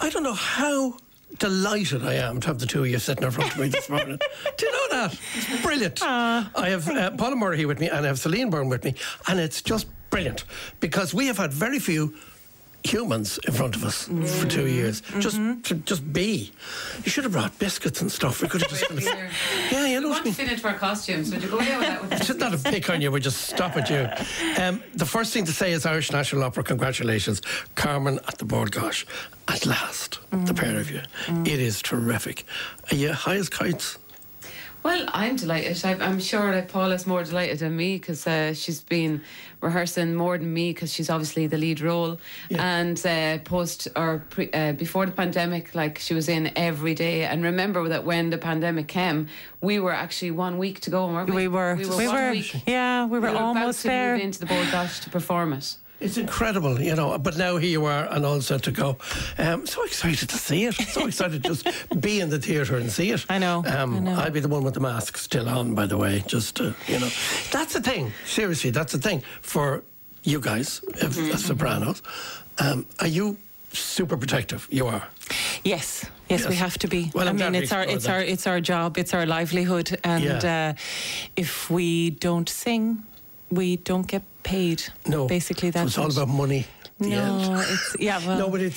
I don't know how delighted I am to have the two of you sitting in front of me this morning. Do you know that? It's brilliant. I have Paula Murray here with me and I have Celine Byrne with me, and it's just brilliant because we have had very few humans in front of us for 2 years. Just be. You should have brought biscuits and stuff. We could have just... Yeah, you know what I mean? fit into our costumes. Would you go away with that? It's just not a pick on you, we just stop at you. The first thing to say is Irish National Opera, congratulations. Carmen at the Bord Gáis. At last, the pair of you. It is terrific. Are you high as kites? Well, I'm delighted. I'm sure that Paula's more delighted than me because she's been rehearsing more than me because she's obviously the lead role. Yeah. And before the pandemic, like she was in every day. And remember that when the pandemic came, we were actually 1 week to go, weren't we? We were 1 week. Yeah, we were almost there. About to move into the Bord Gáis to perform it. It's incredible, you know, but now here you are and all set to go. So excited to see it. So excited to just be in the theatre and see it. I know. I'll be the one with the mask still on, by the way, just, you know. That's the thing, seriously, that's the thing for you guys, as sopranos. Are you super protective? You are? Yes, we have to be. Well, I mean, it's our job, it's our livelihood, and if we don't sing, we don't get paid. No, basically that's. So it's all about money. No, it's No, but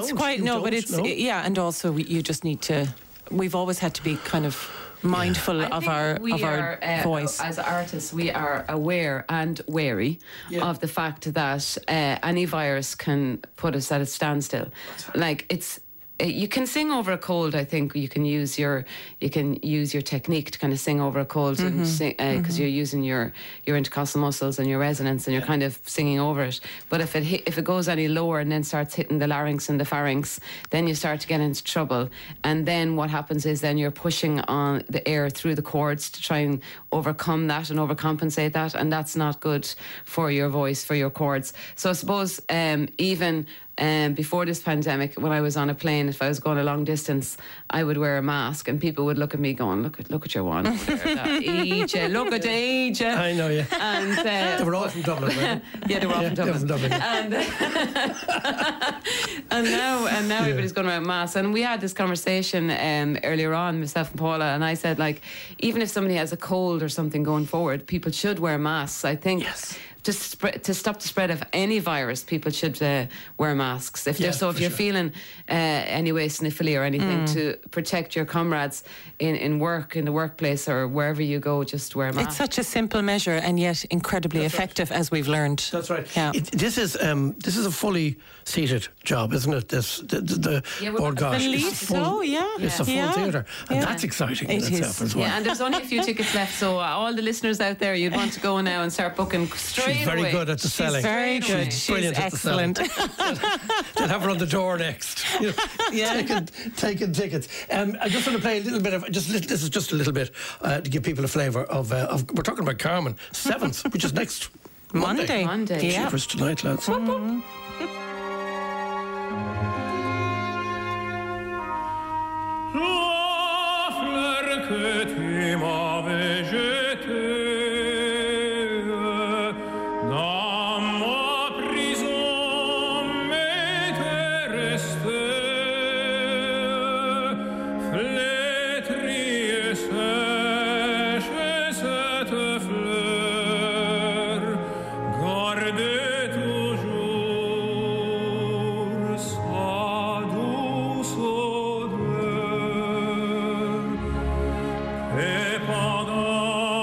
and also you just need to. We've always had to be kind of mindful of our voice. As artists, we are aware and wary of the fact that any virus can put us at a standstill. Like it's. You can sing over a cold. I think you can use your technique to kind of sing over a cold and sing because you're using your intercostal muscles and your resonance and you're kind of singing over it. But if it goes any lower and then starts hitting the larynx and the pharynx, then you start to get into trouble. And then what happens is then you're pushing on the air through the cords to try and overcome that and overcompensate that, and that's not good for your voice, for your cords. So I suppose even. Before this pandemic, when I was on a plane, if I was going a long distance, I would wear a mask, and people would look at me going, "Look at your one over there, that age, look at age." I know, yeah. And they were all from Dublin, right? Yeah, they were all from Dublin. And now everybody's going around masks. And we had this conversation earlier on, myself and Paula, and I said, like, even if somebody has a cold or something going forward, people should wear masks. I think. Yes. To stop the spread of any virus, people should wear masks. If you're feeling anyway sniffly or anything, to protect your comrades in work, in the workplace or wherever you go, just wear a mask. It's such a simple measure and yet incredibly effective, as we've learned. That's right. Yeah. This is a fully seated job, isn't it? The Bord Gáis. It's a full theatre, and that's exciting in itself as well. Yeah, and there's only a few tickets left, so all the listeners out there, you'd want to go now and start booking straight. She's very good at the selling. Very good. She's brilliant excellent. at the selling. They'll have her on the door next. You know, taking tickets. I just want to play a little bit of this is just a little bit to give people a flavour of. We're talking about Carmen 7th, which is next Monday. Yeah. For us tonight, lads. Et pendant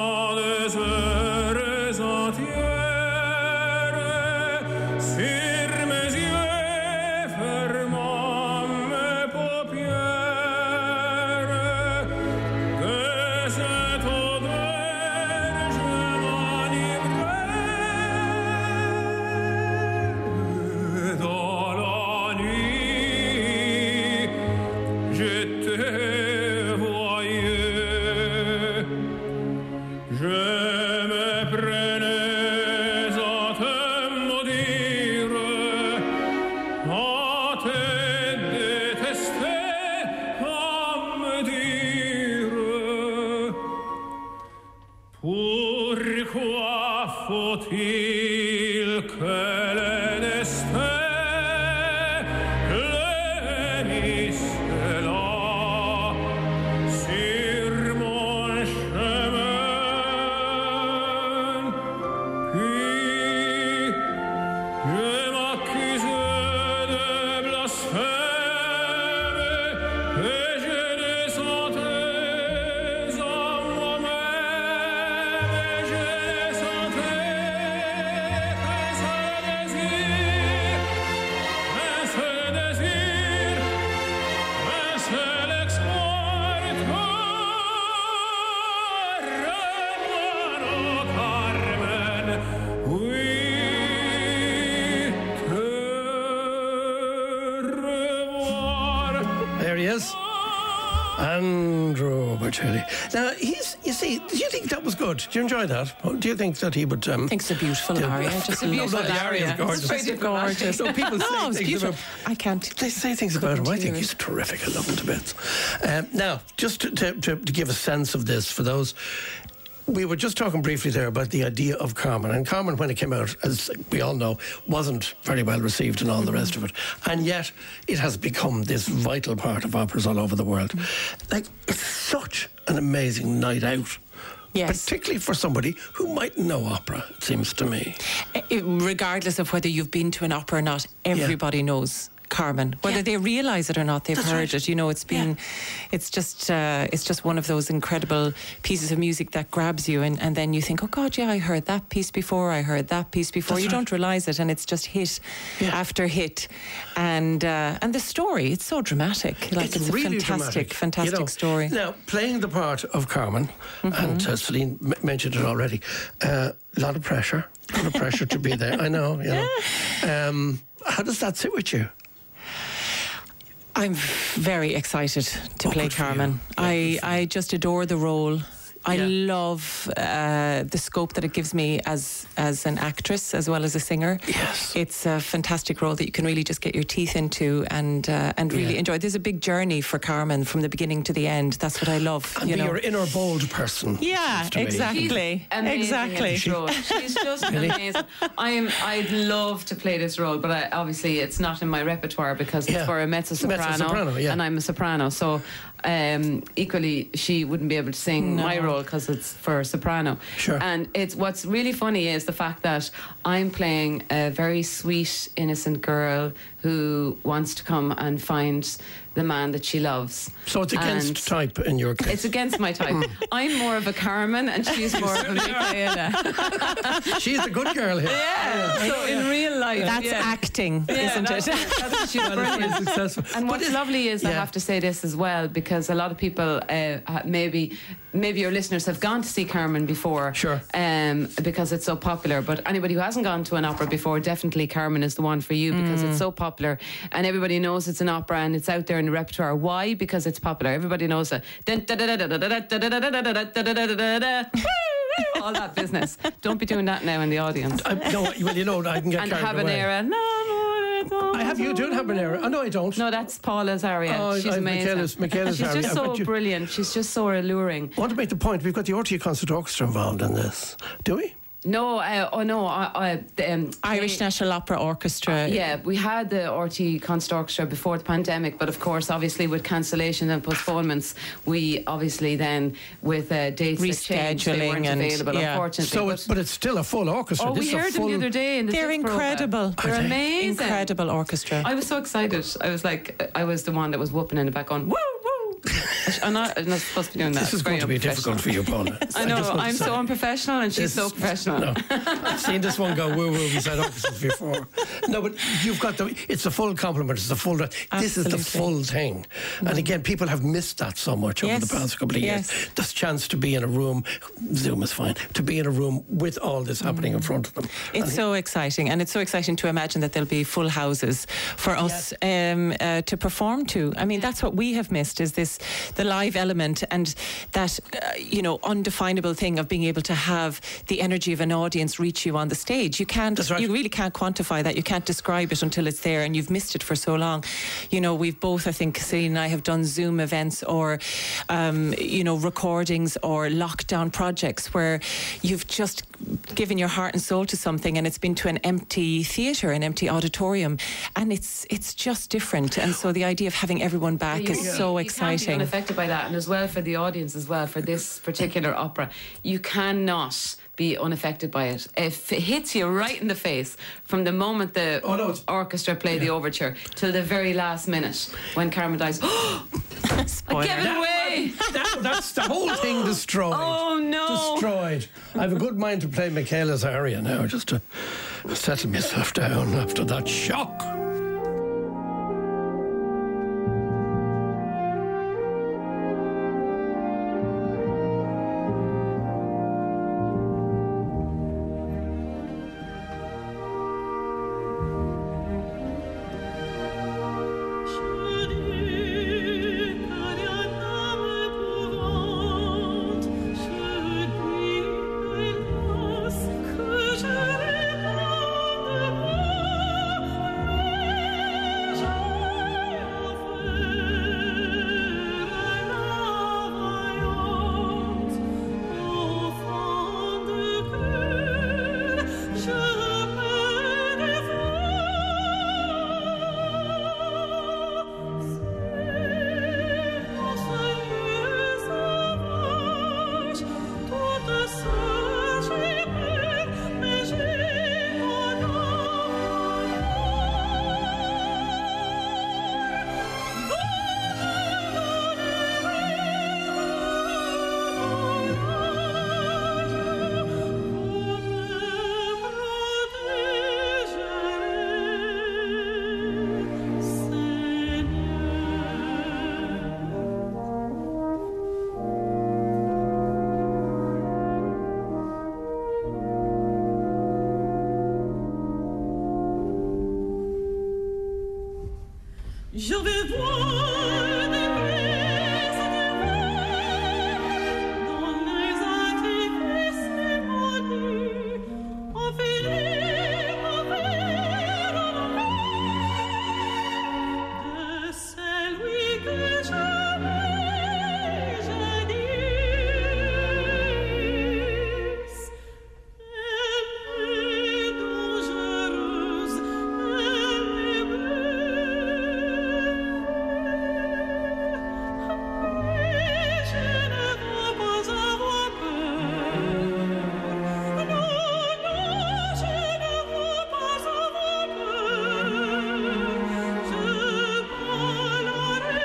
he is. Andrew Bocelli. Now, do you think that was good? Do you enjoy that? Do you think that he would... I think it's a beautiful aria. Just a beautiful aria. It's gorgeous. So people say things about... I can't... They say things about him. I think he's terrific. I love him to bits. Now, just to give a sense of this for those... We were just talking briefly there about the idea of Carmen. And Carmen, when it came out, as we all know, wasn't very well received and all the rest of it. And yet, it has become this vital part of operas all over the world. Like, it's such an amazing night out. Yes. Particularly for somebody who might know opera, it seems to me. Regardless of whether you've been to an opera or not, everybody knows Carmen, whether they realise it or not, they've heard it. You know, it's been, it's just one of those incredible pieces of music that grabs you, and then you think, oh God, I heard that piece before. You don't realise it, and it's just hit after hit, and the story, it's so dramatic. Like it's really a fantastic story. Now, playing the part of Carmen, and Celine mentioned it already, a lot of pressure to be there. I know. You know. How does that sit with you? I'm very excited to play Carmen. I just adore the role. I love the scope that it gives me as an actress as well as a singer. Yes. It's a fantastic role that you can really just get your teeth into and really enjoy. There's a big journey for Carmen from the beginning to the end. That's what I love. And be your inner bold person. Yeah, exactly. Exactly. She's just amazing. I'd love to play this role, but obviously it's not in my repertoire because it's for a mezzo-soprano, and I'm a soprano. So equally, she wouldn't be able to sing my role because it's for soprano. Sure. And what's really funny is the fact that I'm playing a very sweet, innocent girl who wants to come and find the man that she loves. So it's against type in your case. It's against my type. I'm more of a Carmen and she's more of a Michaela. She's the good girl here. Yeah. So in real life, that's acting, isn't it? She's brilliant. And what's lovely is I have to say this as well, because a lot of people maybe your listeners have gone to see Carmen before. Sure. Because it's so popular. But anybody who hasn't gone to an opera before, definitely Carmen is the one for you because it's so popular and everybody knows it's an opera and it's out there in the repertoire. Why? Because it's popular. Everybody knows it. All that business. Don't be doing that now in the audience. I can get and carried away. Habanera. I have you doing Habanera. Oh, no, I don't. No, that's Paula's aria. She's amazing. Michaela's she's aria. Just so brilliant. She's just so alluring. I want to make the point. We've got the RTE Concert Orchestra involved in this. Do we? No, Irish National Opera Orchestra. We had the RTE Concert Orchestra before the pandemic, but of course, obviously, with cancellations and postponements, we obviously then, with dates rescheduling they weren't available, unfortunately. So, but it's still a full orchestra. Oh, we heard them the other day. They're incredible. They're amazing. Incredible orchestra. I was so excited. I was the one that was whooping in the back going, woo, woo. I'm not supposed to be doing that. This is going to be difficult for you, Paula. I know. I'm so unprofessional and she's so professional. No, I've seen this one go woo-woo beside orchestras before. No, but you've got it's a full complement. It's a full... This is the full thing. And again, people have missed that so much over the past couple of years. This chance to be in a room, Zoom is fine, to be in a room with all this happening in front of them. It's so exciting. And it's so exciting to imagine that there'll be full houses for us to perform to. I mean, that's what we have missed, is the live element and that, undefinable thing of being able to have the energy of an audience reach you on the stage. You really can't quantify that. You can't describe it until it's there, and you've missed it for so long. We've both, I think, Celine and I have done Zoom events or, recordings or lockdown projects where you've just given your heart and soul to something and it's been to an empty theatre, an empty auditorium, and it's just different. And so the idea of having everyone back is so exciting. You can't be unaffected by that, and as well for the audience as well, for this particular opera, you cannot be unaffected by it. If it hits you right in the face from the moment the orchestra play the overture till the very last minute when Carmen dies, I give it away. That's the whole thing destroyed. Oh no. Destroyed. I have a good mind to play Michaela's aria now, just to settle myself down after that shock. Je vais voir des brises dans les antiques cérémonies, enfiler mon verre de celui que j'avais jadis. Elle est dangereuse, elle est mais je ne veux pas avoir peur. Non, non, je ne veux pas avoir peur. Je parlerai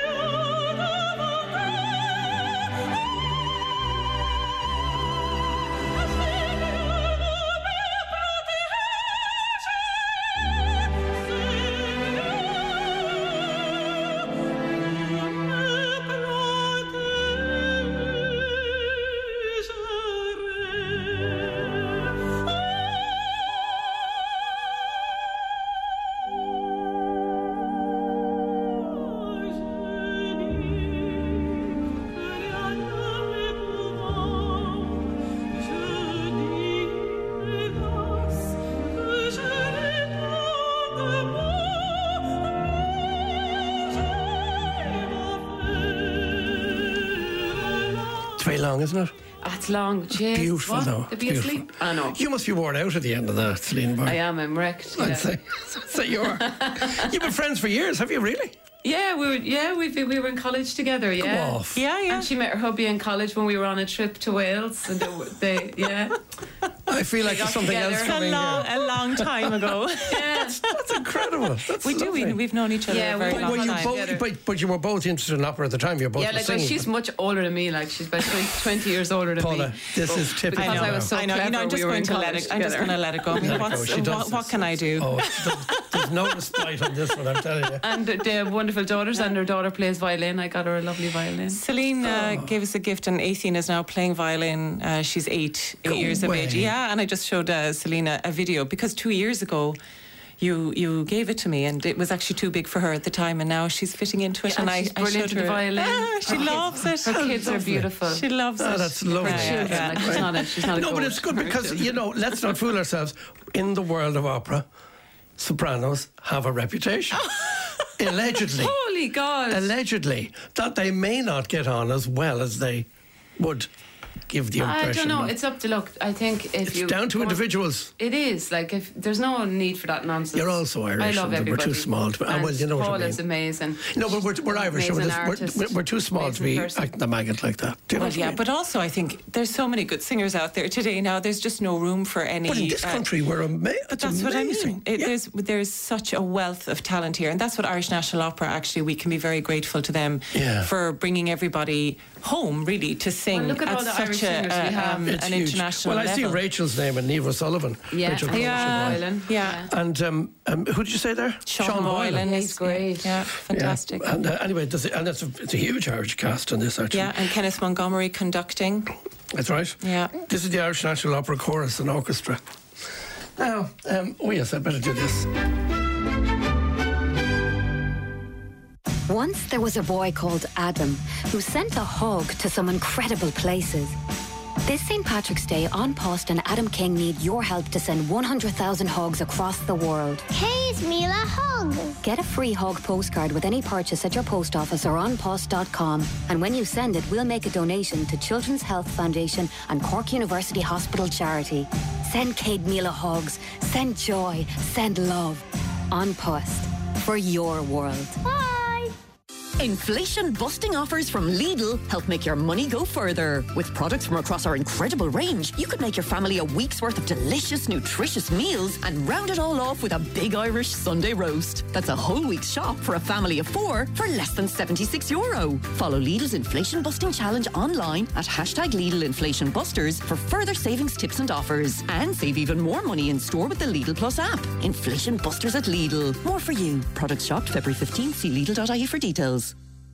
It's very long, isn't it? That's long. Jeez. Beautiful, what? though. To be Beautiful. asleep? I know. You must be worn out at the end of that, Celine Byrne. I am. I'm wrecked. I'd Yeah. say you are. You've been friends for years, have you really? Yeah, we were in college together. Yeah. Go off. Yeah. And she met her hubby in college when we were on a trip to Wales, and yeah. I feel like got there's something else together. coming here. A long time ago. Yeah. That's incredible. That's lovely. We've known each other Yeah, a very we- long Well, you time. but you were both interested in opera at the time. You were both Yeah, like well, singing. she's much older than me. Like she's about 20 years older than Paula, me. this is typical. Because I was so I know. clever, I'm just we were going in to let college it. I'm just together. going to let it go. I mean, Let it go. She does what this. can I do? Oh, there's no respite on this one, I'm telling you. And the wonderful daughters, and her daughter plays violin. I got her a lovely violin. Celine gave us a gift, and Athene is now playing violin. She's eight years of age. way. Yeah, and I just showed Celine a video because 2 years ago you gave it to me, and it was actually too big for her at the time, and now she's fitting into it. Yeah, and she's I brilliant showed at her the violin. She loves it. Her kids are beautiful. She loves it. Oh, that's lovely. Her children, Yeah. like she's not a No, but goat. it's good because, let's not fool ourselves. In the world of opera, sopranos have a reputation. Allegedly. Holy God! Allegedly. That they may not get on as well as they would give the impression. I don't know. of. It's up to luck. I think if It's you down to go- individuals. It is like if there's no need for that nonsense. You're also Irish. I love and everybody. We're too small to. And Well, you know what I mean. Paula's amazing. No, but we're Irish. Amazing So artist, we're too small to be amazing person. acting the maggot like that. Do you know Well, what I yeah, mean? but also I think there's so many good singers out there today now. There's just no room for any. But in this country, we're amazing. But that's what I mean. There's such a wealth of talent here, and that's what Irish National Opera. Actually, we can be very grateful to them for bringing everybody home, really, to sing Well, look at all the such Irish singers we have. It's an huge. international Well, I see level. Rachel's name and Niamh O'Sullivan. Yeah, Rachel and Yeah. violin. Yeah. And who did you say there? Sean Boylan. He's great. Yeah, fantastic. Yeah. And anyway, it's a huge Irish cast on this, actually. Yeah, and Kenneth Montgomery conducting. That's right. Yeah. This is the Irish National Opera Chorus and Orchestra. Now, oh yes, I'd better do this. Once there was a boy called Adam who sent a hug to some incredible places. This St. Patrick's Day, An Post and Adam King need your help to send 100,000 hugs across the world. Hey, Mila, hug. Get a free hug postcard with any purchase at your post office or onpost.com. And when you send it, we'll make a donation to Children's Health Foundation and Cork University Hospital Charity. Send Kate Mila hugs. Send joy. Send love. An Post. For your world. Bye. Inflation-busting offers from Lidl help make your money go further. With products from across our incredible range, you could make your family a week's worth of delicious, nutritious meals and round it all off with a big Irish Sunday roast. That's a whole week's shop for a family of 4 for less than €76. Follow Lidl's Inflation-Busting Challenge online at #Lidl Inflation Busters for further savings tips and offers. And save even more money in store with the Lidl Plus app. Inflation Busters at Lidl. More for you. Products shopped February 15th. See Lidl.ie for details.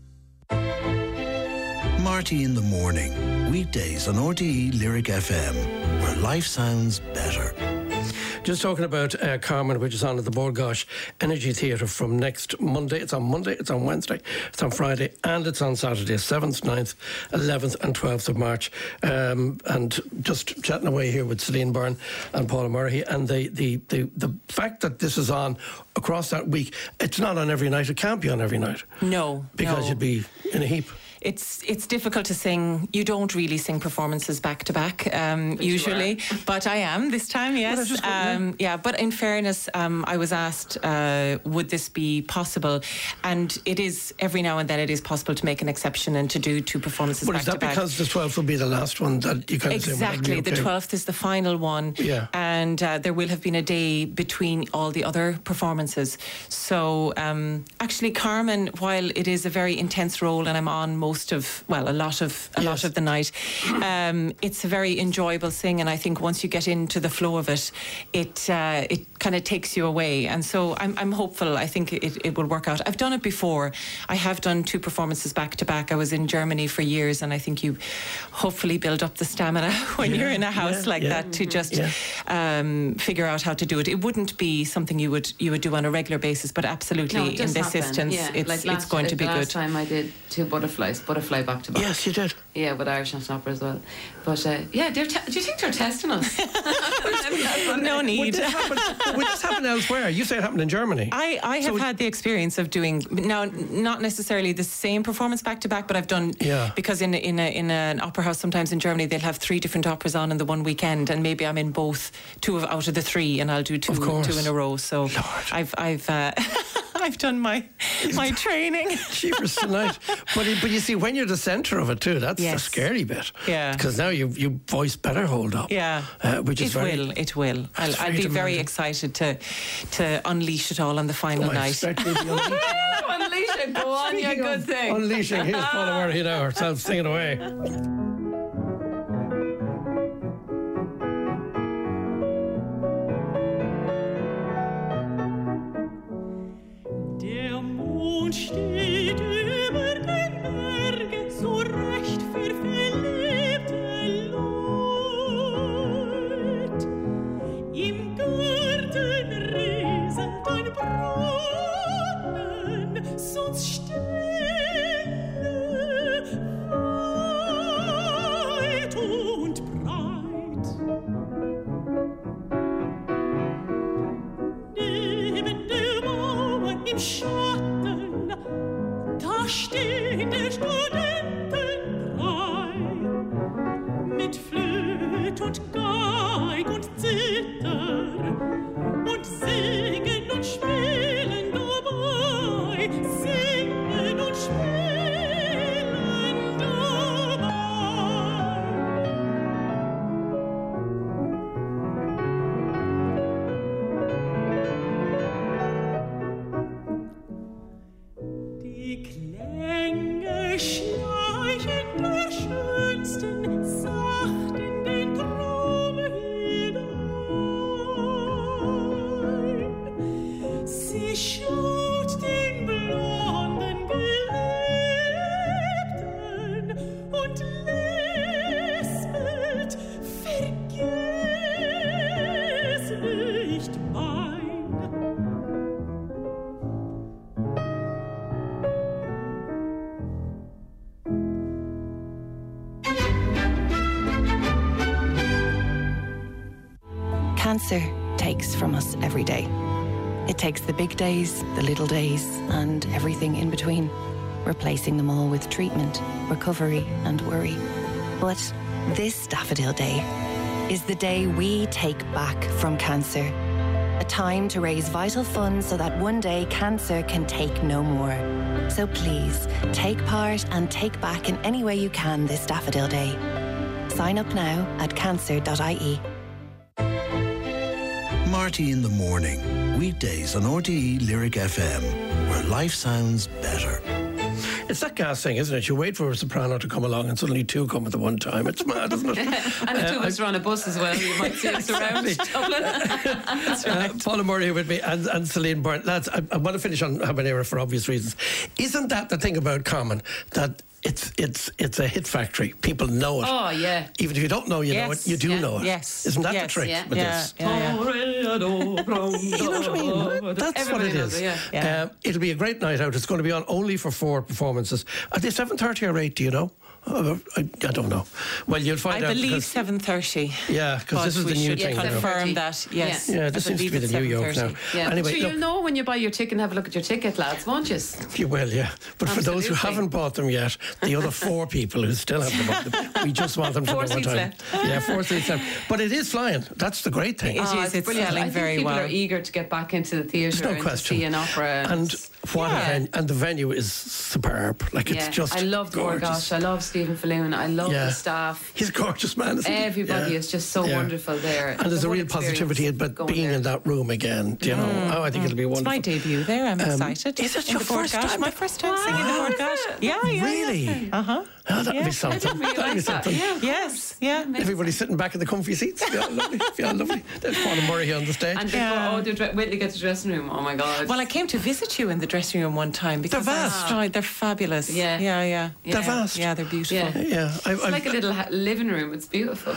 Marty in the Morning, weekdays on RTE Lyric FM, where life sounds better. Just talking about Carmen, which is on at the Bord Gáis Energy Theatre from next Monday. It's on Monday, it's on Wednesday, it's on Friday, and it's on Saturday, 7th, 9th, 11th and 12th of March. And just chatting away here with Celine Byrne and Paula Murray, and the fact that this is on across that week, it's not on every night. It can't be on every night. No. Because you'd be in a heap. It's difficult to sing. You don't really sing performances back to back usually, but I am this time. Yes, yeah. But in fairness, I was asked, would this be possible? And it is every now and then. It is possible to make an exception and to do 2 performances back to back. But is that because the 12th will be the last one that you kind of say? Exactly, the 12th is the final one. Yeah, and there will have been a day between all the other performances. So actually, Carmen, while it is a very intense role, and I'm on a lot of the night. It's a very enjoyable thing, and I think once you get into the flow of it, it kind of takes you away. And so I'm hopeful. I think it will work out. I've done it before. I have done 2 performances back to back. I was in Germany for years, and I think you hopefully build up the stamina when you're in a house like that to just figure out how to do it. It wouldn't be something you would do on a regular basis, but absolutely in this instance, it's going to be good. Last time I did 2 butterfly back to back. Yes, you did. Yeah, with Irish National Opera as well. But do you think they're testing us? No need. Would this happen elsewhere? You say it happened in Germany. I have had the experience of doing, now not necessarily the same performance back to back, but I've done, because in an opera house sometimes in Germany they'll have 3 different operas on in the one weekend, and maybe I'm in both 2 out of the 3, and I'll do 2 in a row. So I've done my training. Cheapers tonight. But you see, when you're the centre of it too, that's the scary bit. Yeah. Because now your voice better hold up. Yeah. Which is it will. I'll be very excited to unleash it all on the final night. Unleash it, go on, you good thing. Unleashing, here's Paula Murray now herself singing away. Steht über den Bergen so recht für verliebte Leut. Im Garten rieselt ein Brunnen, sonst stille, weit und breit. Neben der Mauer im Schatten da steht der Studentenbrei mit Flöt und Geig und Zither und singen und spielen dabei, singen und spielen dabei. Die Klänge schleichen der schönsten sacht in den Traum hinein. Sie schaut den blonden Geliebten und lispelt, vergiss nicht mein. Cancer takes from us every day. It takes the big days, the little days, and everything in between, replacing them all with treatment, recovery, and worry. But this Daffodil Day is the day we take back from cancer. A time to raise vital funds so that one day cancer can take no more. So please, take part and take back in any way you can this Daffodil Day. Sign up now at cancer.ie. Marty in the Morning, weekdays on RTE Lyric FM, where life sounds better. It's that gas thing, isn't it? You wait for a soprano to come along and suddenly 2 come at the one time. It's mad, isn't it? And the 2 of us are on a bus as well. You might see us around Dublin. That's right. Paula Murray with me and Celine Byrne. Lads, I want to finish on Habanera for obvious reasons. Isn't that the thing about Carmen? That it's a hit factory. People know it. Oh, yeah. Even if you don't know, you know it. You do know it. Yes. Isn't that Yes. the trick Yeah. with Yeah. this? Yeah. You know what I mean? That's Everybody what it knows is. it, yeah. It'll be a great night out. It's going to be on only for 4 performances. Are they 7:30 or 8? Do you know? I don't know. Well, you'll find out. I believe because- 7:30. Yeah, because this is the new thing now. confirm that. Yes. Yeah, this seems to be the new yoke now. Yeah. Anyway, so look, you'll know when you buy your ticket and have a look at your ticket, lads, won't you? you will, yeah. But for those who Absolutely. haven't bought them yet, the other 4 people who still haven't bought them, we just want them to 4 know what seats time. left. Yeah, 4 seats left. But it is flying. That's the great thing. It is. it's It's brilliant. selling I think very people well. are eager to get back into the theatre There's no and question. to see an opera. And what Yeah. and the venue is superb. Like it's just I love gorgeous. Gorgash. I love Stephen Falloon. I love Yeah. the staff. He's a gorgeous man, isn't he? Everybody Yeah. is just so Yeah. wonderful there. And there's The a whole real experience positivity about going being there. in that room again. Do you know? Oh, I think it'll be It's wonderful. my debut there. I'm excited. Is it In your the first Bord Gáis. time? My first time singing the Bord Gáis. Yeah. Really? Uh-huh. Oh, that'd be something. That'd be realise that. something. Yeah. Yes. Yeah. Everybody sitting back in the comfy seats. Yeah, lovely. Yeah, lovely. There's Paul Murray on the stage. And wait to get to the dressing room. Oh my God. Well, I came to visit you in the dressing room one time because They're vast. they're fabulous. Yeah. Yeah. They're vast. Yeah, they're beautiful. Yeah. Yeah, It's like a little living room. It's beautiful.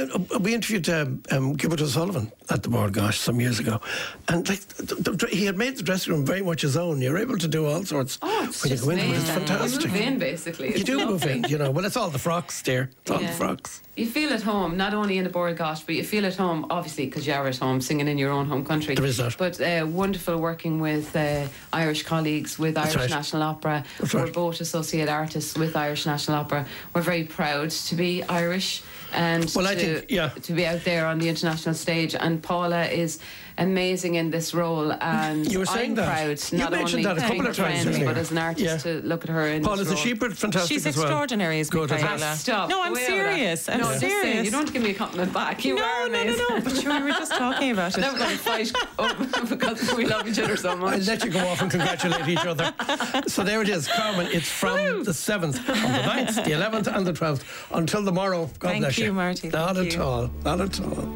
we interviewed Gilbert O'Sullivan at the Bord Gáis some years ago, and like he had made the dressing room very much his own. You're able to do all sorts Oh, it's when you just go into it. It's amazing. fantastic. You move in, basically. You It's do move lovely. in, you know. Well, it's all the frocks, dear. It's all the Yeah. frocks. You feel at home, not only in the Bord Gáis, but you feel at home, obviously, because you are at home singing in your own home country. There is that. But wonderful working with Irish colleagues, with Irish right. National Opera. That's We're right. both associate artists with Irish National Opera. We're very proud to be Irish and Well, I to, think, yeah. to be out there on the international stage. And Paula is amazing in this role. And You were saying I'm that. proud, You not mentioned only that a couple being of her times friend, earlier. but as an artist Yeah. to look at her in Paul, this is role. Shepherd fantastic She's as well? extraordinary, is Good, Michaela. isn't Stop. No, I'm Way out of that. serious. I'm no, just serious. saying, you don't give me a compliment back. You are amazing. No. But sure, we were just talking about it. Now we're going to fight because we love each other so I'll much. let you go off and congratulate each other. So there it is, Carmen. It's from the 7th, on the 9th, the 11th, and the 12th. Until tomorrow, God Thank bless you, Marty. Not Thank at you. all. Not at all.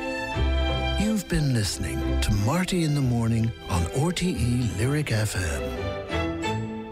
You've been listening to Marty in the Morning on RTE Lyric FM.